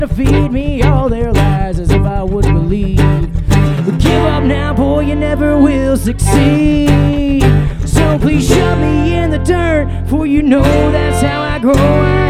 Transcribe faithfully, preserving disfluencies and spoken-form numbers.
to feed me all their lies as if I would believe. But give up now, boy, you never will succeed. So please shove me in the dirt, for you know that's how I grow.